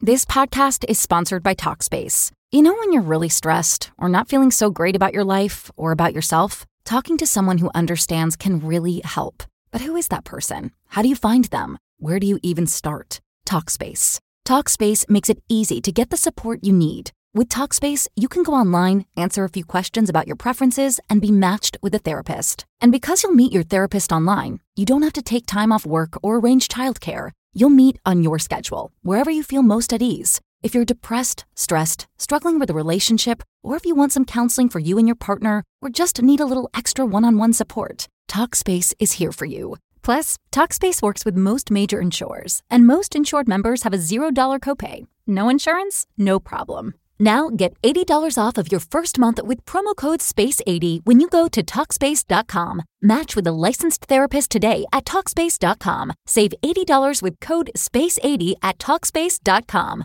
This podcast is sponsored by Talkspace. You know when you're really stressed or not feeling so great about your life or about yourself? Talking to someone who understands can really help. But who is that person? How do you find them? Where do you even start? Talkspace. Talkspace makes it easy to get the support you need. With Talkspace, you can go online, answer a few questions about your preferences, and be matched with a therapist. And because you'll meet your therapist online, you don't have to take time off work or arrange childcare. You'll meet on your schedule, wherever you feel most at ease. If you're depressed, stressed, struggling with a relationship, or if you want some counseling for you and your partner, or just need a little extra one-on-one support, Talkspace is here for you. Plus, Talkspace works with most major insurers, and most insured members have a $0 copay. No insurance? No problem. Now get $80 off of your first month with promo code SPACE80 when you go to Talkspace.com. Match with a licensed therapist today at Talkspace.com. Save $80 with code SPACE80 at Talkspace.com.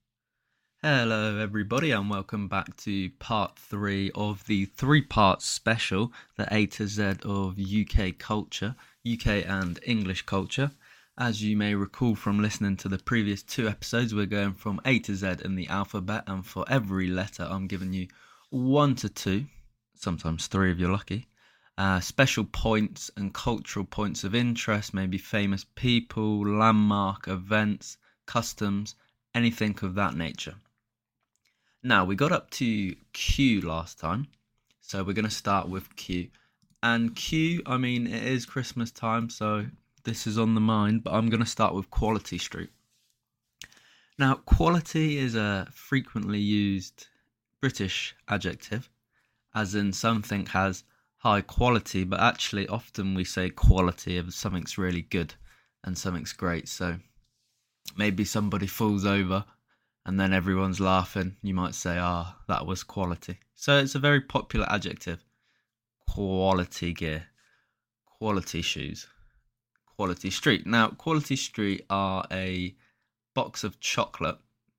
Hello everybody and welcome back to part 3 of the 3-part special, the A to Z of UK culture, UK and English culture. As you may recall from listening to the previous 2 episodes, we're going from A to Z in the alphabet, and for every letter I'm giving you 1 to 2, sometimes 3 if you're lucky, special points and cultural points of interest, maybe famous people, landmark events, customs, anything of that nature. Now, we got up to Q last time, so we're going to start with Q. And Q, I mean, it is Christmas time, so this is on the mind, but I'm going to start with Quality Street. Now, quality is a frequently used British adjective, as in something has high quality, but actually often we say quality if something's really good and something's great. So maybe somebody falls over and then everyone's laughing. You might say, that was quality. So it's a very popular adjective. Quality gear, quality shoes, Quality Street. Now, Quality Street are a box of chocolate.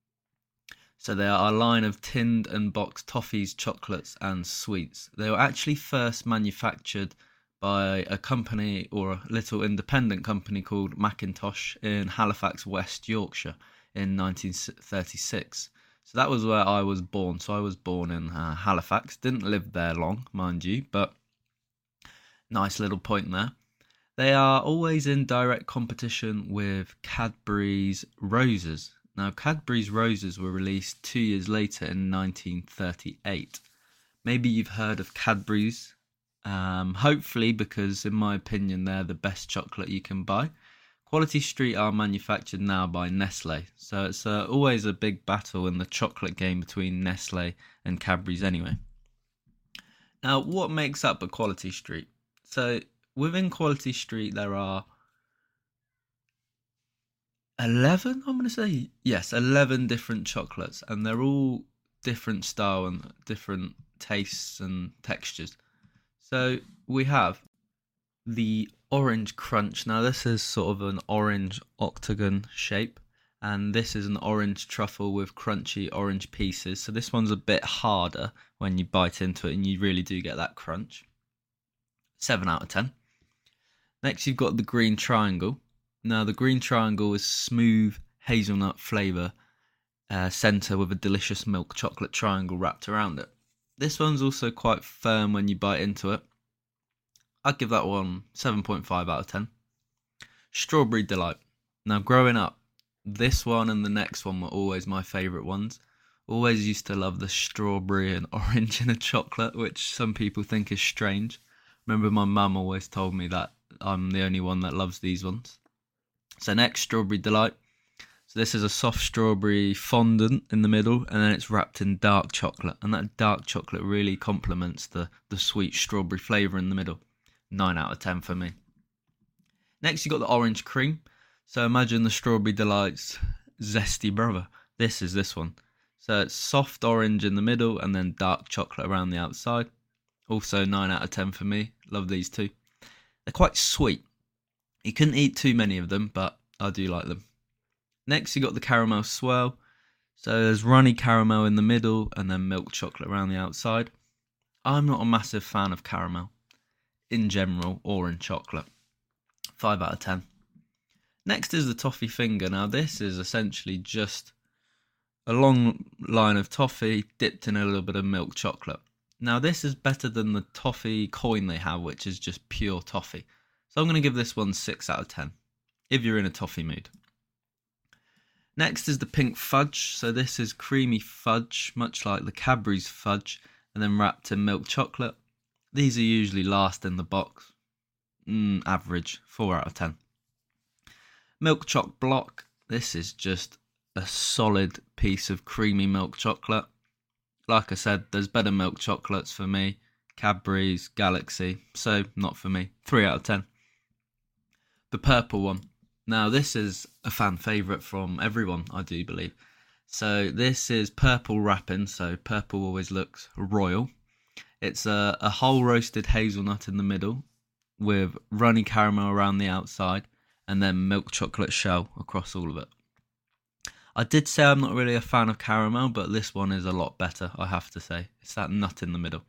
So they are a line of tinned and boxed toffees, chocolates and sweets. They were actually first manufactured by a company or a little independent company called Macintosh in Halifax, West Yorkshire in 1936. So that was where I was born. So I was born in Halifax. Didn't live there long, mind you, but nice little point there. They are always in direct competition with Cadbury's Roses. Now, Cadbury's Roses were released 2 years later in 1938. Maybe you've heard of Cadbury's, hopefully, because in my opinion, they're the best chocolate you can buy. Quality Street are manufactured now by Nestle, so it's always a big battle in the chocolate game between Nestle and Cadbury's anyway. Now, what makes up a Quality Street? So, within Quality Street, there are 11, I'm going to say? Yes, 11 different chocolates, and they're all different style and different tastes and textures. So, we have the Orange Crunch. Now, this is sort of an orange octagon shape, and this is an orange truffle with crunchy orange pieces. So, this one's a bit harder when you bite into it, and you really do get that crunch. 7 out of 10. Next, you've got the Green Triangle. Now, the Green Triangle is smooth hazelnut flavour centre with a delicious milk chocolate triangle wrapped around it. This one's also quite firm when you bite into it. I'd give that one 7.5 out of 10. Strawberry Delight. Now, growing up, this one and the next one were always my favourite ones. Always used to love the strawberry and orange in a chocolate, which some people think is strange. Remember, my mum always told me that I'm the only one that loves these ones. So next, Strawberry Delight. So this is a soft strawberry fondant in the middle, and then it's wrapped in dark chocolate. And that dark chocolate really complements the sweet strawberry flavour in the middle. 9 out of 10 for me. Next, you got the Orange Cream. So imagine the Strawberry Delight's zesty brother. This is this one. So it's soft orange in the middle and then dark chocolate around the outside. Also 9 out of 10 for me. Love these two. They're quite sweet. You couldn't eat too many of them, but I do like them. Next, you got the Caramel Swirl. So there's runny caramel in the middle and then milk chocolate around the outside. I'm not a massive fan of caramel in general or in chocolate. 5 out of 10. Next is the Toffee Finger. Now this is essentially just a long line of toffee dipped in a little bit of milk chocolate. Now this is better than the toffee coin they have, which is just pure toffee. So I'm going to give this one 6 out of 10, if you're in a toffee mood. Next is the pink fudge. So this is creamy fudge, much like the Cadbury's fudge, and then wrapped in milk chocolate. These are usually last in the box. Average, 4 out of 10. Milk choc block. This is just a solid piece of creamy milk chocolate. Like I said, there's better milk chocolates for me. Cadbury's, Galaxy, so not for me. 3 out of 10. The purple one. Now this is a fan favourite from everyone, I do believe. So this is purple wrapping, so purple always looks royal. It's a whole roasted hazelnut in the middle with runny caramel around the outside and then milk chocolate shell across all of it. I did say I'm not really a fan of caramel, but this one is a lot better, I have to say. It's that nut in the middle.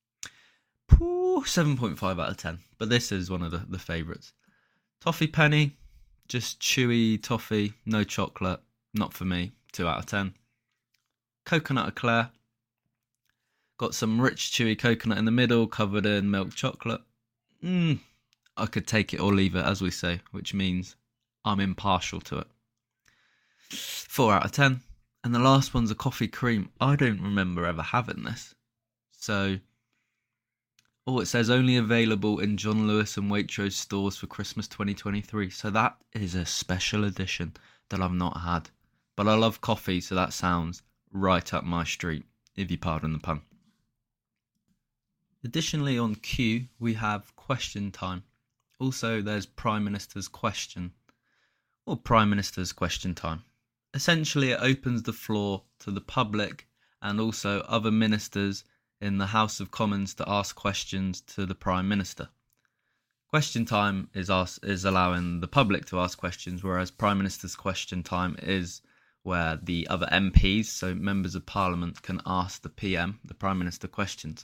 7.5 out of 10, but this is one of the favourites. Toffee penny, just chewy toffee, no chocolate, not for me, 2 out of 10. Coconut eclair, got some rich chewy coconut in the middle, covered in milk chocolate. I could take it or leave it, as we say, which means I'm impartial to it. 4 out of 10. And the last one's a coffee cream. I don't remember ever having this. So, it says only available in John Lewis and Waitrose stores for Christmas 2023. So that is a special edition that I've not had. But I love coffee, so that sounds right up my street, if you pardon the pun. Additionally, on Q, we have question time. Also, there's Prime Minister's question, or Prime Minister's question time. Essentially, it opens the floor to the public and also other ministers in the House of Commons to ask questions to the Prime Minister. Question time is allowing the public to ask questions, whereas Prime Minister's question time is where the other MPs, so members of Parliament, can ask the PM, the Prime Minister, questions.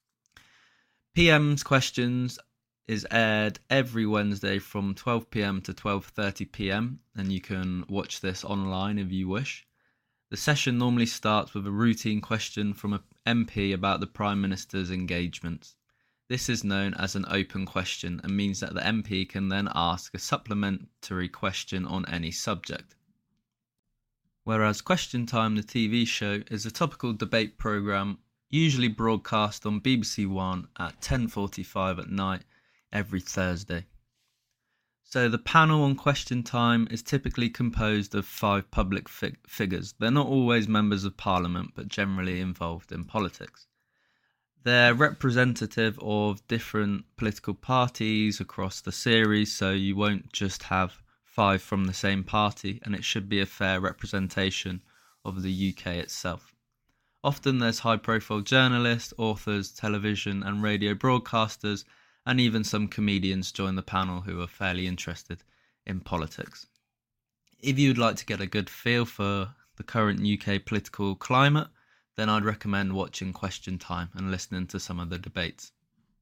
PM's questions is aired every Wednesday from 12 p.m. to 12:30 p.m. and you can watch this online if you wish. The session normally starts with a routine question from an MP about the Prime Minister's engagements. This is known as an open question and means that the MP can then ask a supplementary question on any subject. Whereas Question Time, the TV show, is a topical debate programme usually broadcast on BBC One at 10:45 at night every Thursday. So the panel on Question Time is typically composed of 5 public figures. They're not always members of Parliament, but generally involved in politics. They're representative of different political parties across the series, so you won't just have 5 from the same party, and it should be a fair representation of the UK itself. Often there's high-profile journalists, authors, television and radio broadcasters, and even some comedians join the panel who are fairly interested in politics. If you'd like to get a good feel for the current UK political climate, then I'd recommend watching Question Time and listening to some of the debates.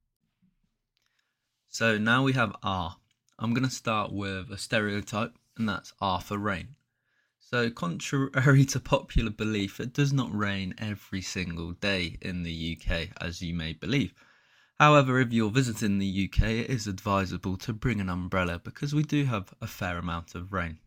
So now we have R. I'm going to start with a stereotype, and that's R for rain. So contrary to popular belief, it does not rain every single day in the UK, as you may believe. However, if you're visiting the UK, it is advisable to bring an umbrella because we do have a fair amount of rain.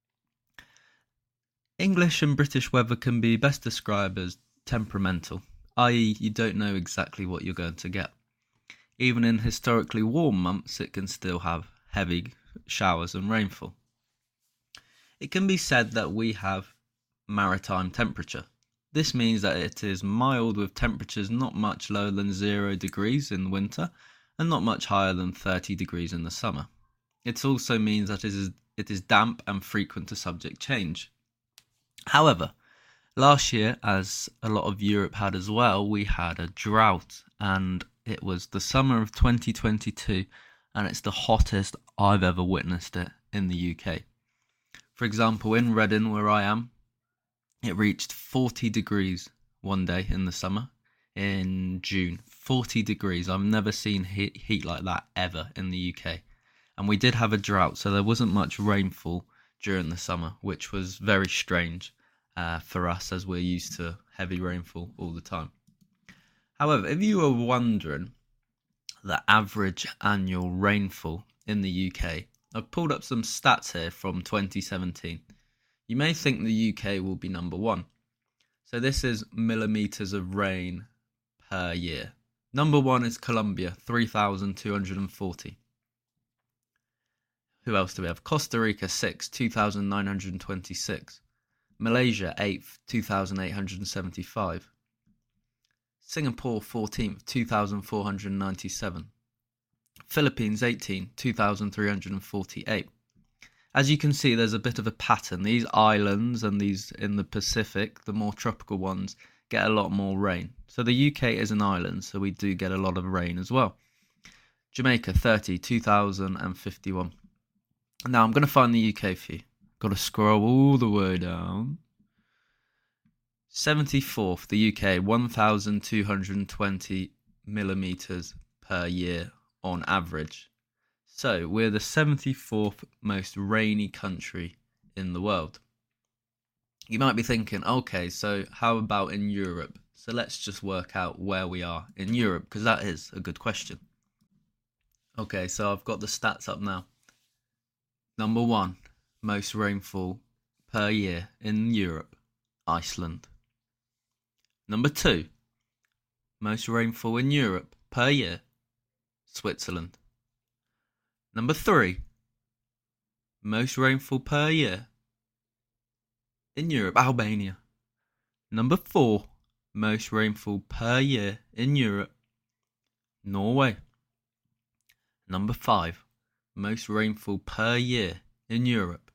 English and British weather can be best described as temperamental, i.e. you don't know exactly what you're going to get. Even in historically warm months, it can still have heavy showers and rainfall. It can be said that we have maritime temperature. This means that it is mild with temperatures not much lower than 0 degrees in winter and not much higher than 30 degrees in the summer. It also means that it is damp and frequent to subject change. However, last year, as a lot of Europe had as well, we had a drought, and it was the summer of 2022 and it's the hottest I've ever witnessed it in the UK. For example, in Reading, where I am, it reached 40 degrees one day in the summer in June. 40 degrees. I've never seen heat like that ever in the UK. And we did have a drought, so there wasn't much rainfall during the summer, which was very strange. for us, as we're used to heavy rainfall all the time. However, if you were wondering the average annual rainfall in the UK, I've pulled up some stats here from 2017. You may think the UK will be number one. So this is millimetres of rain per year. Number one is Colombia, 3,240. Who else do we have? Costa Rica, 6, 2,926. Malaysia, 8th, 2,875. Singapore, 14th, 2,497. Philippines, 18, 2,348. As you can see, there's a bit of a pattern. These islands and these in the Pacific, the more tropical ones, get a lot more rain. So the UK is an island, so we do get a lot of rain as well. Jamaica, 30, 2,051. Now I'm going to find the UK for you. Got to scroll all the way down. 74th, the UK, 1,220 millimetres per year on average. So we're the 74th most rainy country in the world. You might be thinking, okay, so how about in Europe? So let's just work out where we are in Europe, because that is a good question. Okay, so I've got the stats up now. Number one, most rainfall per year in Europe, Iceland. Number two, most rainfall in Europe per year, Switzerland. Number three, most rainfall per year in Europe, Albania. Number four, most rainfall per year in Europe, Norway. Number five, most rainfall per year in Europe,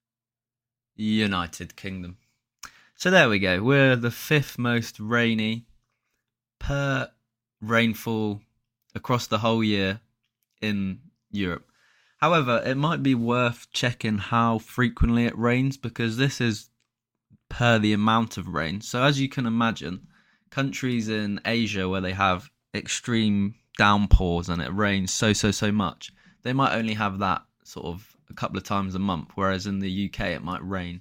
United Kingdom. So there we go. We're the fifth most rainy per rainfall across the whole year in Europe. However, it might be worth checking how frequently it rains, because this is per the amount of rain. So as you can imagine, countries in Asia where they have extreme downpours and it rains so much, they might only have that sort of a couple of times a month, whereas in the UK it might rain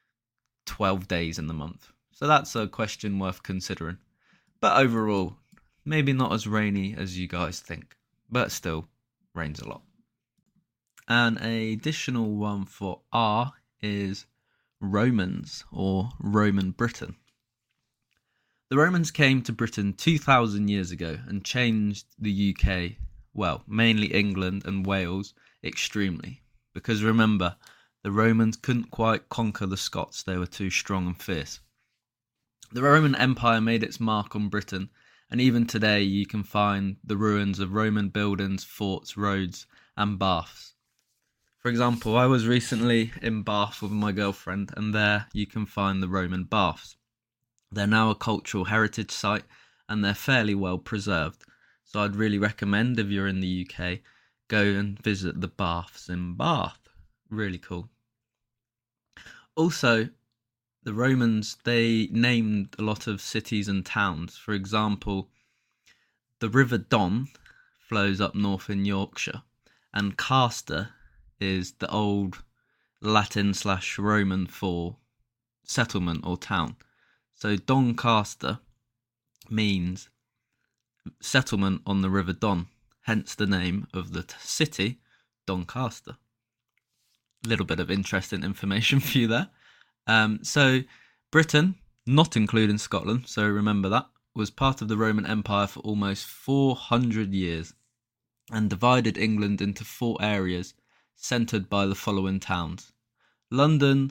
12 days in the month. So that's a question worth considering. But overall, maybe not as rainy as you guys think, but still rains a lot. An additional one for R is Romans, or Roman Britain. The Romans came to Britain 2,000 years ago and changed the UK, well, mainly England and Wales, extremely. Because remember, the Romans couldn't quite conquer the Scots, they were too strong and fierce. The Roman Empire made its mark on Britain, and even today you can find the ruins of Roman buildings, forts, roads, and baths. For example, I was recently in Bath with my girlfriend, and there you can find the Roman baths. They're now a cultural heritage site, and they're fairly well preserved. So I'd really recommend, if you're in the UK, go and visit the baths in Bath. Really cool. Also, the Romans, they named a lot of cities and towns. For example, the River Don flows up north in Yorkshire, and Castor is the old Latin/Roman for settlement or town. So Doncaster means settlement on the River Don, hence the name of the city, Doncaster. A little bit of interesting information for you there. So Britain, not including Scotland, so remember that, was part of the Roman Empire for almost 400 years and divided England into 4 areas centred by the following towns: London,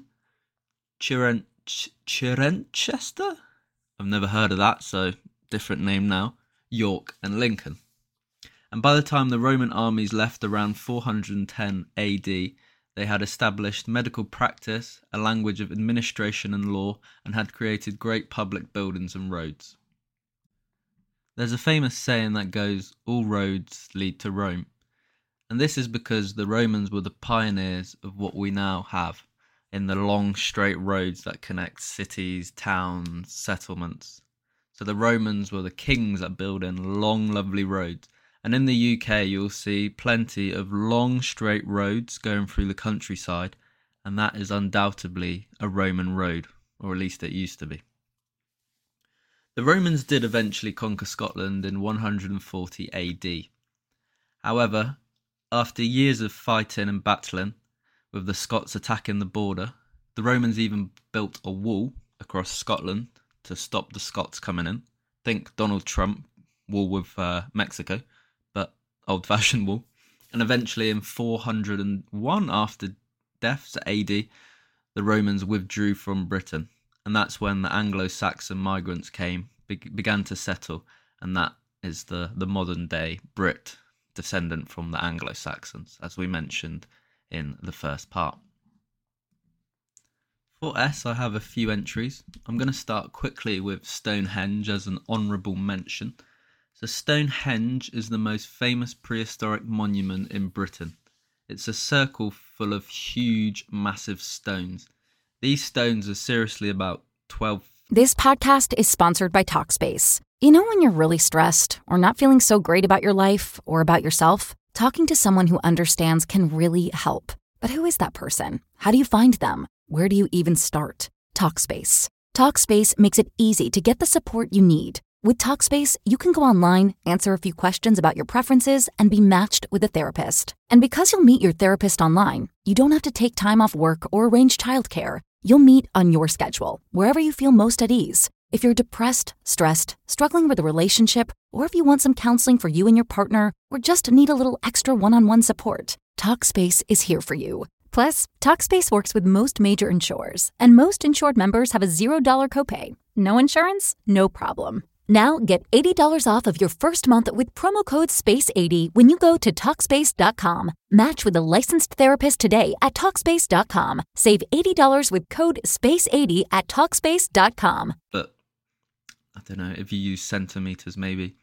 Cirencester? I've never heard of that, so different name now. York and Lincoln. And by the time the Roman armies left around 410 AD, they had established medical practice, a language of administration and law, and had created great public buildings and roads. There's a famous saying that goes, all roads lead to Rome. And this is because the Romans were the pioneers of what we now have in the long straight roads that connect cities, towns, settlements. So the Romans were the kings at building long, lovely roads. And in the UK, you'll see plenty of long, straight roads going through the countryside, and that is undoubtedly a Roman road. or at least it used to be. The Romans did eventually conquer Scotland in 140 AD. However, after years of fighting and battling, with the Scots attacking the border, the Romans even built a wall across Scotland to stop the Scots coming in. Think Donald Trump, wall with Mexico, but old-fashioned wall. And eventually in 401 after deaths AD, the Romans withdrew from Britain. And that's when the Anglo-Saxon migrants began to settle. And that is the modern day Brit, descendant from the Anglo-Saxons, as we mentioned in the first part. For S, I have a few entries. I'm going to start quickly with Stonehenge as an honourable mention. So Stonehenge is the most famous prehistoric monument in Britain. It's a circle full of huge, massive stones. These stones are seriously about 12. This podcast is sponsored by Talkspace. You know when you're really stressed or not feeling so great about your life or about yourself? Talking to someone who understands can really help. But who is that person? How do you find them? Where do you even start? Talkspace. Talkspace makes it easy to get the support you need. With Talkspace, you can go online, answer a few questions about your preferences, and be matched with a therapist. And because you'll meet your therapist online, you don't have to take time off work or arrange childcare. You'll meet on your schedule, wherever you feel most at ease. If you're depressed, stressed, struggling with a relationship, or if you want some counseling for you and your partner, or just need a little extra one-on-one support, Talkspace is here for you. Plus, Talkspace works with most major insurers, and most insured members have a $0 copay. No insurance? No problem. Now get $80 off of your first month with promo code SPACE80 when you go to Talkspace.com. Match with a licensed therapist today at Talkspace.com. Save $80 with code SPACE80 at Talkspace.com. But, I don't know, if you use centimetres, maybe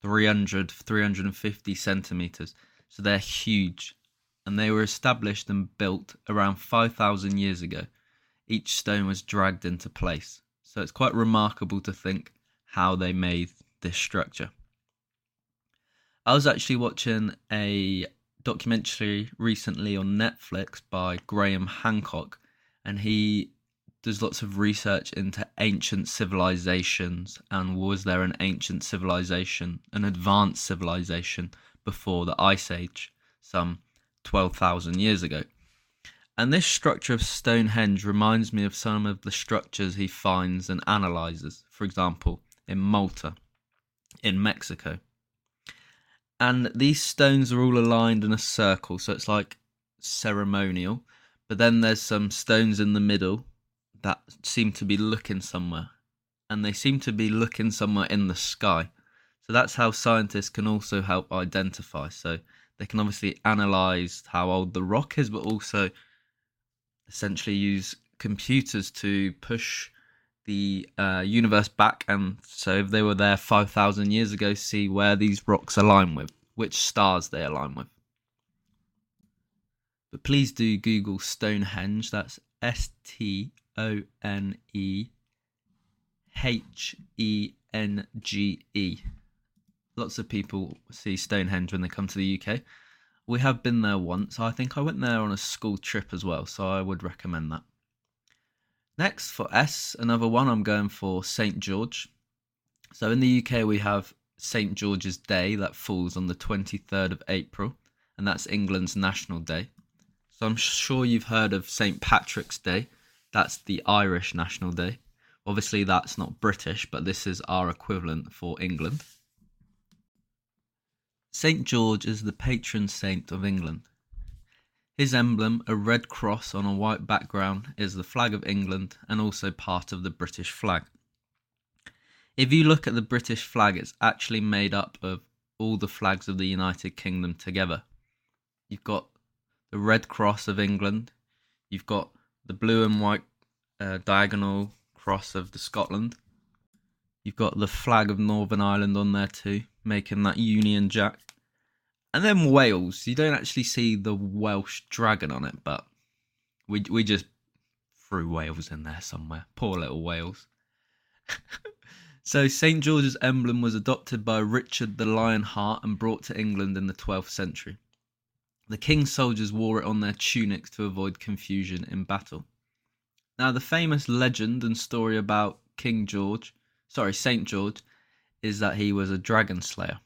350 centimetres. So they're huge. And they were established and built around 5,000 years ago. Each stone was dragged into place. So it's quite remarkable to think how they made this structure. I was actually watching a documentary recently on Netflix by Graham Hancock, and he does lots of research into ancient civilizations and was there an ancient civilization, an advanced civilization before the Ice Age, some 12,000 years ago. And this structure of Stonehenge reminds me of some of the structures he finds and analyses, for example, in Malta, in Mexico. And these stones are all aligned in a circle, so it's like ceremonial. But then there's some stones in the middle that seem to be looking somewhere. And they seem to be looking somewhere in the sky. So that's how scientists can also help identify. So they can obviously analyse how old the rock is, but also essentially use computers to push the universe back, and so if they were there 5,000 years ago, see where these rocks align with, which stars they align with. But please do Google Stonehenge, that's Stonehenge. Lots of people see Stonehenge when they come to the UK. We have been there once. I think I went there on a school trip as well, so I would recommend that. Next, for S, another one, I'm going for St. George. So in the UK, we have St. George's Day that falls on the 23rd of April, and that's England's National Day. So I'm sure you've heard of St. Patrick's Day. That's the Irish National Day. Obviously, that's not British, but this is our equivalent for England. St. George is the patron saint of England. His emblem, a red cross on a white background, is the flag of England and also part of the British flag. If you look at the British flag, it's actually made up of all the flags of the United Kingdom together. You've got the red cross of England, you've got the blue and white diagonal cross of the Scotland, you've got the flag of Northern Ireland on there too, making that Union Jack. And then Wales, you don't actually see the Welsh dragon on it, but we just threw Wales in there somewhere. Poor little Wales. So St. George's emblem was adopted by Richard the Lionheart and brought to England in the 12th century. The king's soldiers wore it on their tunics to avoid confusion in battle. Now, the famous legend and story about St. George, is that he was a dragon slayer.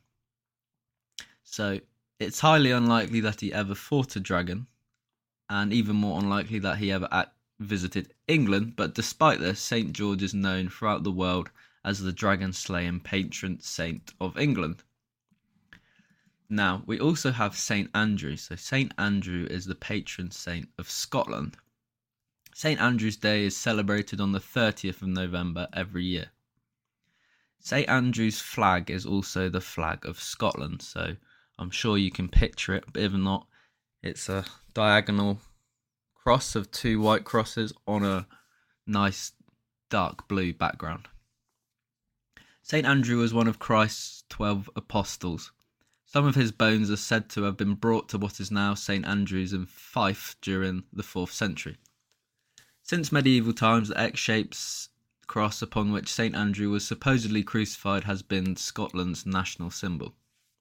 So it's highly unlikely that he ever fought a dragon, and even more unlikely that he ever visited England. But despite this, St. George is known throughout the world as the dragon slaying patron saint of England. Now, we also have St. Andrew. So St. Andrew is the patron saint of Scotland. St. Andrew's Day is celebrated on the 30th of November every year. St. Andrew's flag is also the flag of Scotland, so I'm sure you can picture it, but if not, it's a diagonal cross of two white crosses on a nice dark blue background. St. Andrew was one of Christ's 12 apostles. Some of his bones are said to have been brought to what is now St. Andrew's in Fife during the 4th century. Since medieval times, the X-shaped cross upon which St. Andrew was supposedly crucified has been Scotland's national symbol.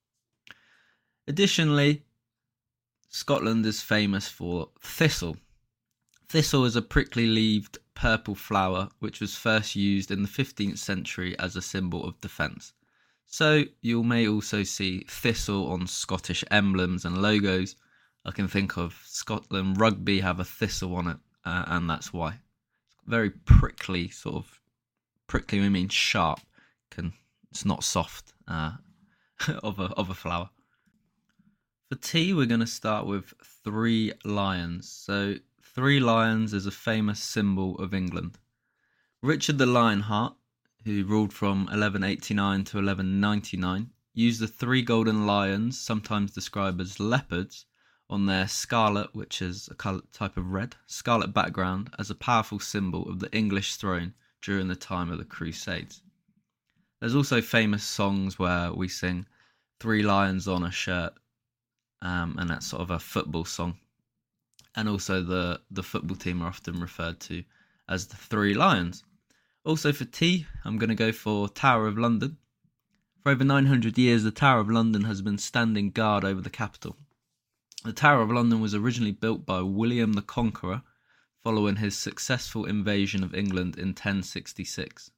Additionally, Scotland is famous for thistle. Thistle is a prickly-leaved purple flower which was first used in the 15th century as a symbol of defence. So you may also see thistle on Scottish emblems and logos. I can think of Scotland Rugby have a thistle on it, and that's why. Very prickly, sort of prickly. We mean sharp. It's not soft of a flower. For tea, we're going to start with three lions. So, three lions is a famous symbol of England. Richard the Lionheart, who ruled from 1189 to 1199, used the three golden lions, sometimes described as leopards, on their scarlet, which is a type of red, scarlet background, as a powerful symbol of the English throne during the time of the Crusades. There's also famous songs where we sing three lions on a shirt, and that's sort of a football song. And also the football team are often referred to as the Three Lions. Also for tea, I'm going to go for Tower of London. For over 900 years, the Tower of London has been standing guard over the capital. The Tower of London was originally built by William the Conqueror following his successful invasion of England in 1066.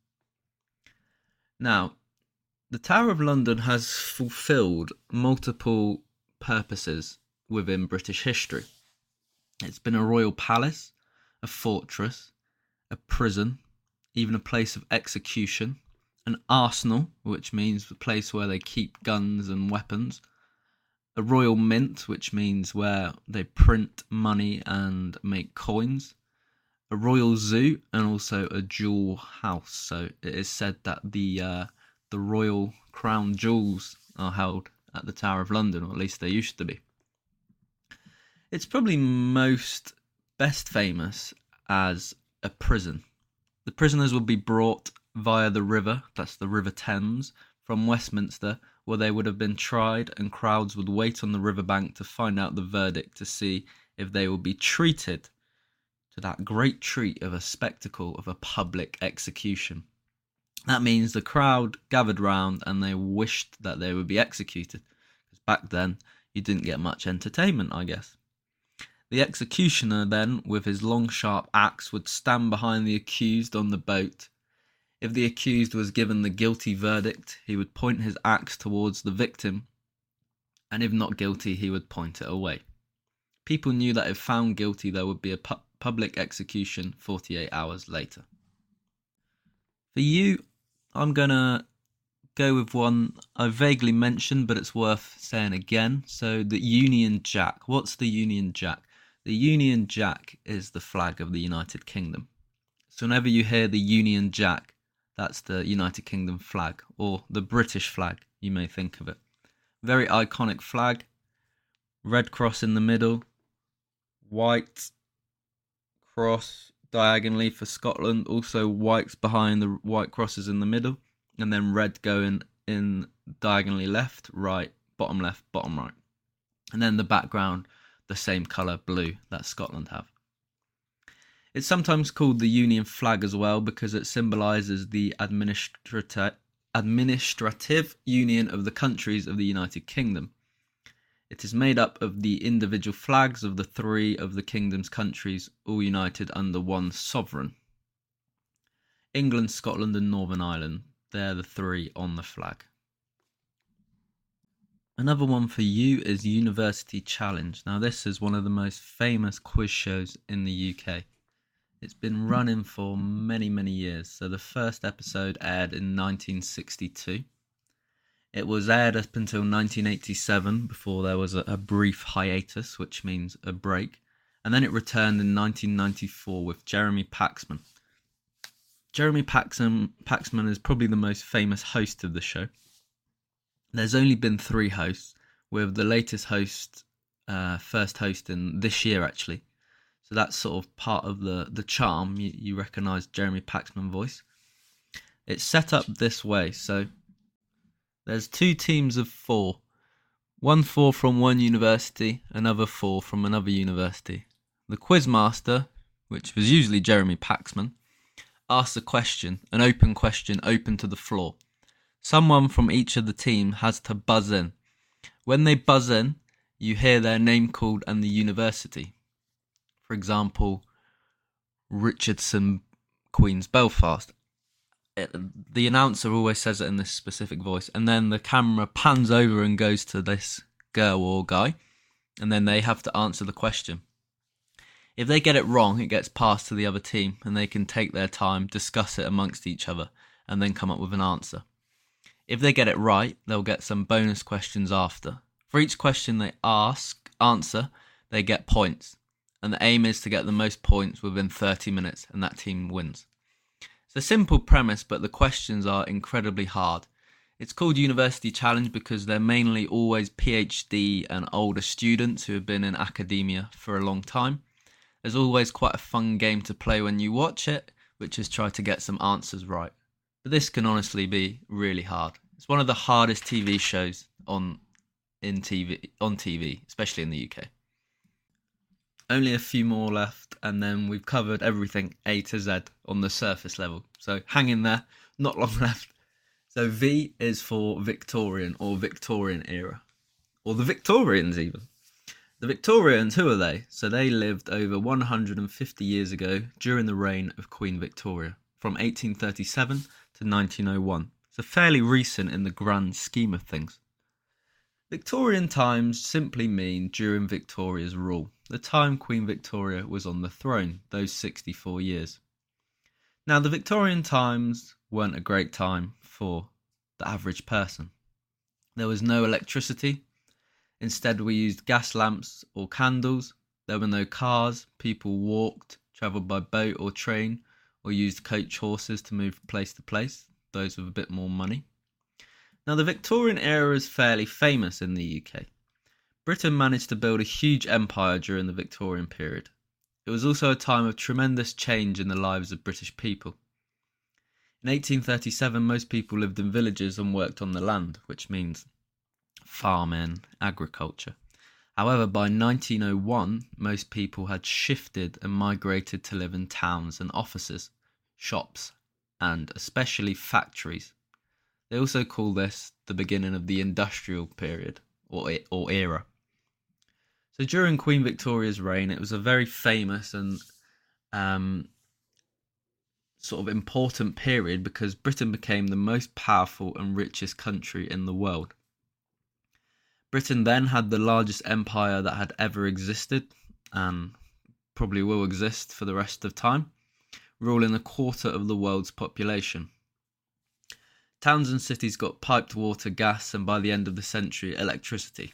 Now, the Tower of London has fulfilled multiple purposes within British history. It's been a royal palace, a fortress, a prison, even a place of execution, an arsenal, which means the place where they keep guns and weapons, a royal mint, which means where they print money and make coins, a royal zoo, and also a jewel house. So it is said that the royal crown jewels are held at the Tower of London, or at least they used to be. It's probably best famous as a prison. The prisoners would be brought via the river, that's the River Thames, from Westminster, where they would have been tried, and crowds would wait on the riverbank to find out the verdict to see if they would be treated to that great treat of a spectacle of a public execution. That means the crowd gathered round and they wished that they would be executed, because back then you didn't get much entertainment, I guess. The executioner then, with his long sharp axe, would stand behind the accused on the boat. If the accused was given the guilty verdict, he would point his axe towards the victim, and if not guilty, he would point it away. People knew that if found guilty, there would be a public execution 48 hours later. For you, I'm going to go with one I vaguely mentioned, but it's worth saying again. So the Union Jack. What's the Union Jack? The Union Jack is the flag of the United Kingdom. So whenever you hear the Union Jack, that's the United Kingdom flag, or the British flag, you may think of it. Very iconic flag. Red cross in the middle. White cross diagonally for Scotland. Also whites behind the white crosses in the middle. And then red going in diagonally left, right, bottom left, bottom right. And then the background, the same colour, blue, that Scotland have. It's sometimes called the Union flag as well because it symbolises the administrative union of the countries of the United Kingdom. It is made up of the individual flags of the three of the kingdom's countries, all united under one sovereign. England, Scotland and Northern Ireland, they're the three on the flag. Another one for you is University Challenge. Now this is one of the most famous quiz shows in the UK. It's been running for many, many years. So the first episode aired in 1962. It was aired up until 1987 before there was a brief hiatus, which means a break. And then it returned in 1994 with Jeremy Paxman. Jeremy Paxman is probably the most famous host of the show. There's only been 3 hosts, with the latest host, first host in this year actually. So that's sort of part of the charm. You recognise Jeremy Paxman's voice. It's set up this way. So there's 2 teams of 4. 4 from one university, another 4 from another university. The quizmaster, which was usually Jeremy Paxman, asks a question, an open question open to the floor. Someone from each of the team has to buzz in. When they buzz in, you hear their name called and the university. For example, Richardson, Queen's Belfast. The announcer always says it in this specific voice, and then the camera pans over and goes to this girl or guy, and then they have to answer the question. If they get it wrong, it gets passed to the other team, and they can take their time, discuss it amongst each other, and then come up with an answer. If they get it right, they'll get some bonus questions after. For each question they answer, they get points, and the aim is to get the most points within 30 minutes, and that team wins. It's a simple premise, but the questions are incredibly hard. It's called University Challenge because they're mainly always PhD and older students who have been in academia for a long time. There's always quite a fun game to play when you watch it, which is try to get some answers right. But this can honestly be really hard. It's one of the hardest TV shows on TV, especially in the UK. Only a few more left, and then we've covered everything A to Z on the surface level. So hang in there, not long left. So V is for Victorian or Victorian era, or the Victorians even. The Victorians, who are they? So they lived over 150 years ago during the reign of Queen Victoria, from 1837 to 1901. So fairly recent in the grand scheme of things. Victorian times simply mean during Victoria's rule, the time Queen Victoria was on the throne, those 64 years. Now, the Victorian times weren't a great time for the average person. There was no electricity. Instead, we used gas lamps or candles. There were no cars. People walked, travelled by boat or train, or used coach horses to move from place to place, those with a bit more money. Now, the Victorian era is fairly famous in the UK. Britain managed to build a huge empire during the Victorian period. It was also a time of tremendous change in the lives of British people. In 1837, most people lived in villages and worked on the land, which means farming, agriculture. However, by 1901, most people had shifted and migrated to live in towns and offices, shops, and especially factories. They also call this the beginning of the industrial period or era. So during Queen Victoria's reign, it was a very famous and sort of important period because Britain became the most powerful and richest country in the world. Britain then had the largest empire that had ever existed and probably will exist for the rest of time, ruling a quarter of the world's population. Towns and cities got piped water, gas, and by the end of the century, electricity.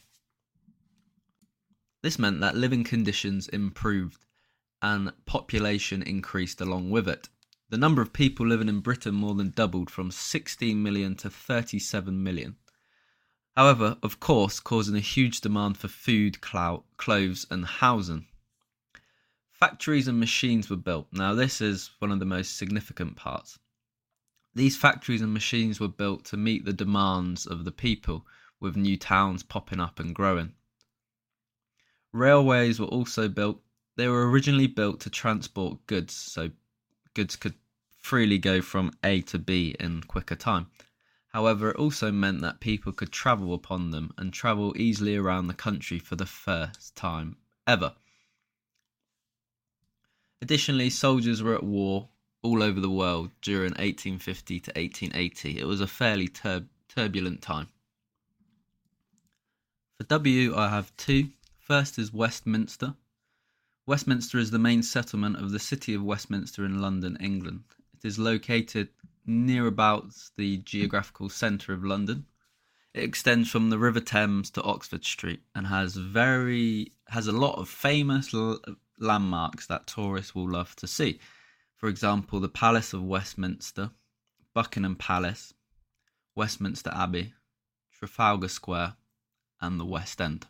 This meant that living conditions improved and population increased along with it. The number of people living in Britain more than doubled from 16 million to 37 million. However, of course, causing a huge demand for food, clothes and housing. Factories and machines were built. Now this is one of the most significant parts. These factories and machines were built to meet the demands of the people, with new towns popping up and growing. Railways were also built. They were originally built to transport goods, so goods could freely go from A to B in quicker time. However, it also meant that people could travel upon them and travel easily around the country for the first time ever. Additionally, soldiers were at war all over the world during 1850 to 1880. It was a fairly turbulent time. For W, I have two. First is Westminster. Westminster is the main settlement of the city of Westminster in London, England. It is located near about the geographical centre of London. It extends from the River Thames to Oxford Street and has a lot of famous landmarks that tourists will love to see. For example, the Palace of Westminster, Buckingham Palace, Westminster Abbey, Trafalgar Square, and the West End.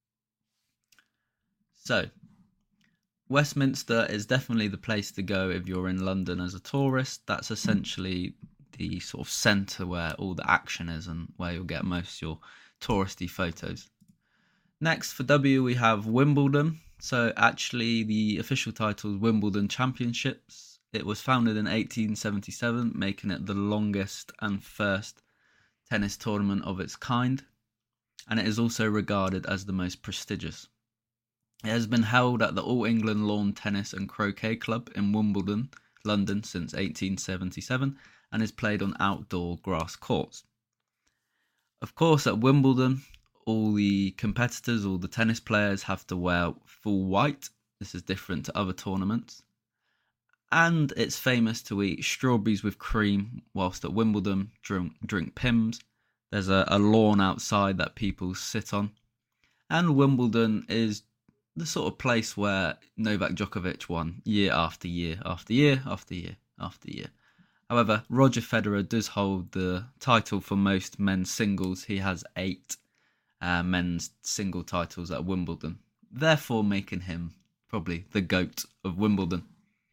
So, Westminster is definitely the place to go if you're in London as a tourist. That's essentially the sort of centre where all the action is and where you'll get most of your touristy photos. Next, for W, we have Wimbledon. So actually, the official title is Wimbledon Championships. It was founded in 1877, making it the longest and first tennis tournament of its kind. And it is also regarded as the most prestigious. It has been held at the All England Lawn Tennis and Croquet Club in Wimbledon, London, since 1877 and is played on outdoor grass courts. Of course, at Wimbledon, all the competitors, all the tennis players have to wear full white. This is different to other tournaments. And it's famous to eat strawberries with cream, whilst at Wimbledon, drink Pimm's. There's a lawn outside that people sit on. And Wimbledon is the sort of place where Novak Djokovic won year after year after year after year after year. However, Roger Federer does hold the title for most men's singles. He has 8 men's single titles at Wimbledon, therefore making him probably the GOAT of Wimbledon.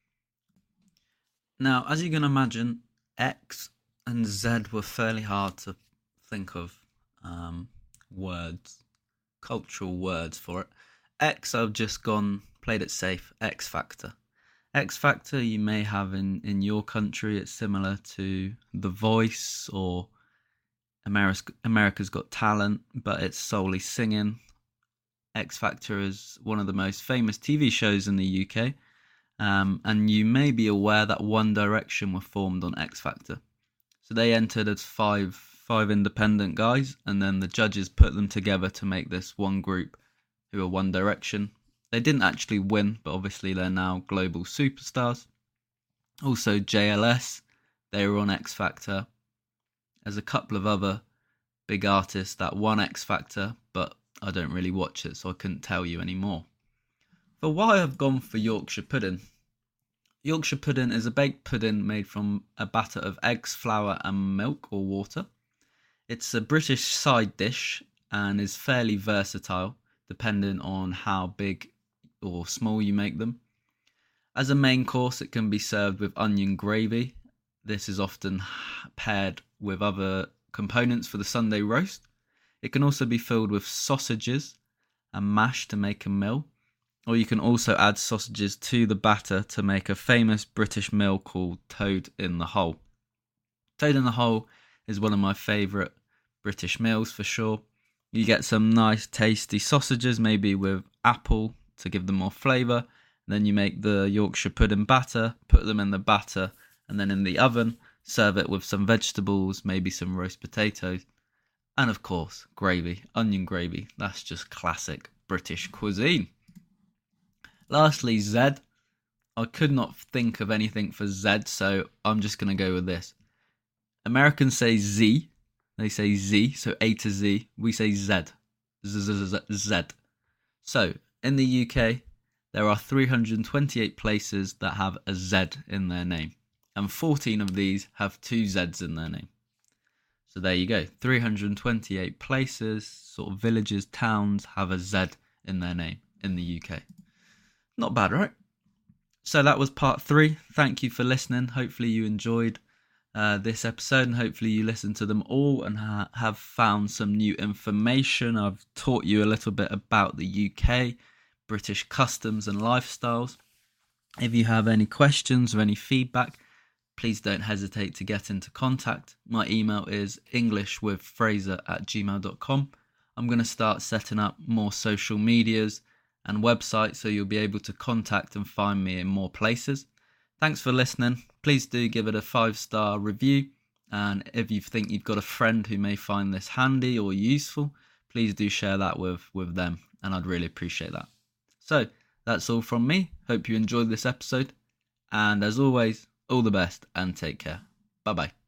Now, as you can imagine, X and Z were fairly hard to think of cultural words for it. X, I've just played it safe, X Factor. X Factor you may have in your country. It's similar to The Voice or America's Got Talent, but it's solely singing. X Factor is one of the most famous TV shows in the UK, and you may be aware that One Direction were formed on X Factor. So they entered as five independent guys, and then the judges put them together to make this one group who are One Direction. They didn't actually win, but obviously they're now global superstars. Also JLS, they were on X Factor. There's a couple of other big artists that won X Factor, but I don't really watch it, so I couldn't tell you anymore. For why I've gone for Yorkshire pudding. Yorkshire pudding is a baked pudding made from a batter of eggs, flour and milk or water. It's a British side dish and is fairly versatile, depending on how big or small you make them. As a main course, it can be served with onion gravy. This is often paired with other components for the Sunday roast. It can also be filled with sausages and mash to make a meal, or you can also add sausages to the batter to make a famous British meal called Toad in the Hole. Toad in the Hole is one of my favourite British meals for sure. You get some nice tasty sausages, maybe with apple to give them more flavour. Then you make the Yorkshire pudding batter, put them in the batter, and then in the oven, serve it with some vegetables, maybe some roast potatoes, and of course, gravy, onion gravy. That's just classic British cuisine. Lastly, Z. I could not think of anything for Z, so I'm just going to go with this. Americans say Z. They say Z, so A to Z. We say Z. Z. So, in the UK, there are 328 places that have a Z in their name, and 14 of these have 2 Zs in their name. So there you go, 328 places, sort of villages, towns, have a Z in their name in the UK. Not bad, right? So that was part 3. Thank you for listening. Hopefully you enjoyed this episode, and hopefully you listened to them all and have found some new information. I've taught you a little bit about the UK, British customs and lifestyles. If you have any questions or any feedback, please don't hesitate to get into contact. My email is englishwithfraser@gmail.com. I'm going to start setting up more social medias and websites so you'll be able to contact and find me in more places. Thanks for listening. Please do give it a 5-star review. And if you think you've got a friend who may find this handy or useful, please do share that with them. And I'd really appreciate that. So that's all from me. Hope you enjoyed this episode. And as always, all the best and take care. Bye-bye.